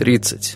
30.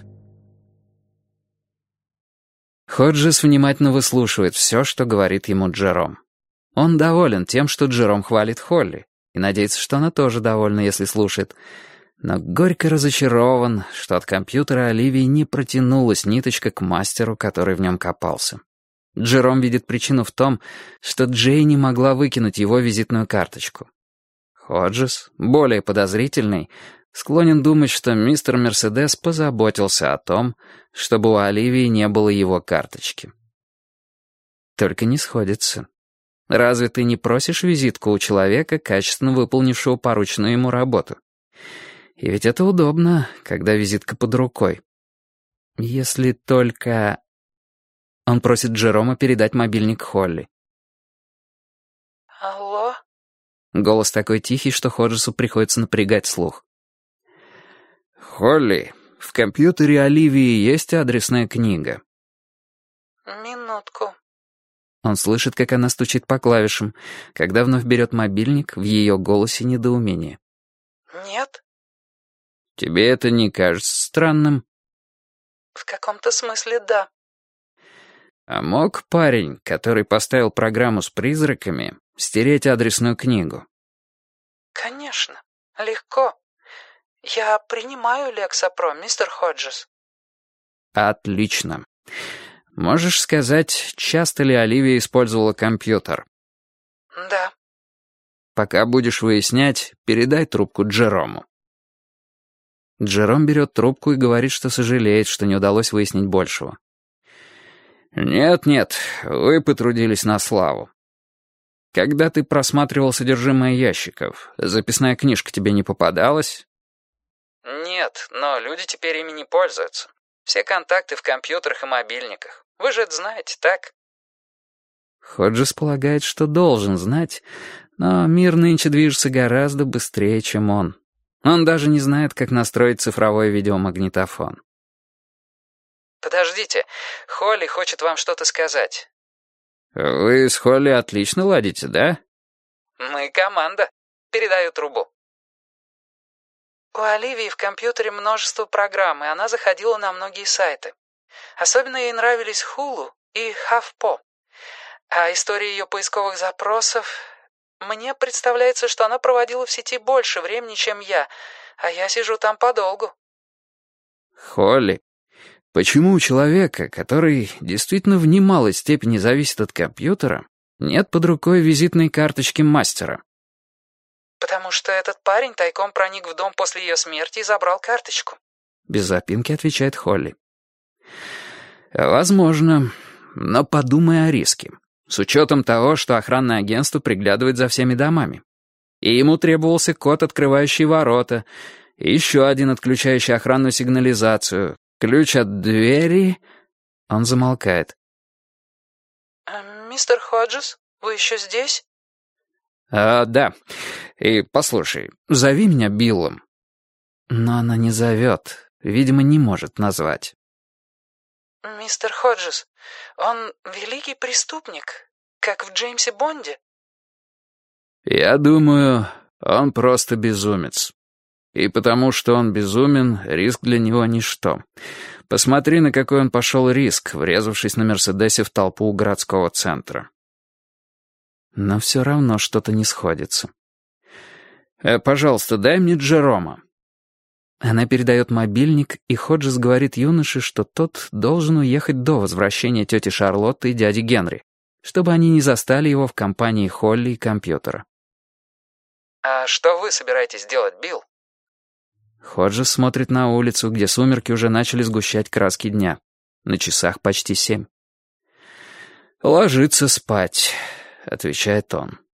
Ходжес внимательно выслушивает все, что говорит ему Джером. Он доволен тем, что Джером хвалит Холли, и надеется, что она тоже довольна, если слушает. Но горько разочарован, что от компьютера Оливии не протянулась ниточка к мастеру, который в нем копался. Джером видит причину в том, что Джей не могла выкинуть его визитную карточку. Ходжес, более подозрительный, склонен думать, что мистер Мерседес позаботился о том, чтобы у Оливии не было его карточки. Только не сходится. Разве ты не просишь визитку у человека, качественно выполнившего порученную ему работу? И ведь это удобно, когда визитка под рукой. Если только... Он просит Джерома передать мобильник Холли. «Алло?» Голос такой тихий, что Ходжесу приходится напрягать слух. «Холли, в компьютере Оливии есть адресная книга?» «Минутку». Он слышит, как она стучит по клавишам. Когда вновь берет мобильник, в ее голосе недоумение. «Нет?» «Тебе это не кажется странным?» «В каком-то смысле да». «А мог парень, который поставил программу с призраками, стереть адресную книгу?» «Конечно. Легко. Я принимаю Лексапро, мистер Ходжес». «Отлично. Можешь сказать, часто ли Оливия использовала компьютер?» «Да». «Пока будешь выяснять, передай трубку Джерому». Джером берет трубку и говорит, что сожалеет, что не удалось выяснить большего. «Нет, вы потрудились на славу. Когда ты просматривал содержимое ящиков, записная книжка тебе не попадалась?» «Нет, но люди теперь ими не пользуются. Все контакты в компьютерах и мобильниках. Вы же это знаете, так?» Ходжес полагает, что должен знать, но мир нынче движется гораздо быстрее, чем он. Он даже не знает, как настроить цифровой видеомагнитофон. «Подождите, Холли хочет вам что-то сказать». «Вы с Холли отлично ладите, да?» «Мы команда. Передаю трубу». У Оливии в компьютере множество программ, и она заходила на многие сайты. Особенно ей нравились Hulu и HuffPo. А история ее поисковых запросов... Мне представляется, что она проводила в сети больше времени, чем я, а я сижу там подолгу. «Холли, почему у человека, который действительно в немалой степени зависит от компьютера, нет под рукой визитной карточки мастера?» «Потому что этот парень тайком проник в дом после ее смерти и забрал карточку». Без запинки отвечает Холли. «Возможно, но подумай о риске. С учетом того, что охранное агентство приглядывает за всеми домами. И ему требовался код, открывающий ворота, и еще один, отключающий охранную сигнализацию, ключ от двери...» Он замолкает. «Мистер Ходжес, вы еще здесь?» «Да. И послушай, зови меня Биллом». Но она не зовет, видимо, не может назвать. «Мистер Ходжес, он великий преступник, как в Джеймсе Бонде?» «Я думаю, он просто безумец. И потому что он безумен, риск для него ничто. Посмотри, на какой он пошел риск, врезавшись на Мерседесе в толпу у городского центра». Но все равно что-то не сходится. «Пожалуйста, дай мне Джерома». Она передает мобильник, и Ходжес говорит юноше, что тот должен уехать до возвращения тети Шарлотты и дяди Генри, чтобы они не застали его в компании Холли и компьютера. «А что вы собираетесь делать, Билл?» Ходжес смотрит на улицу, где сумерки уже начали сгущать краски дня. На часах почти 7. «Ложиться спать», — отвечает он.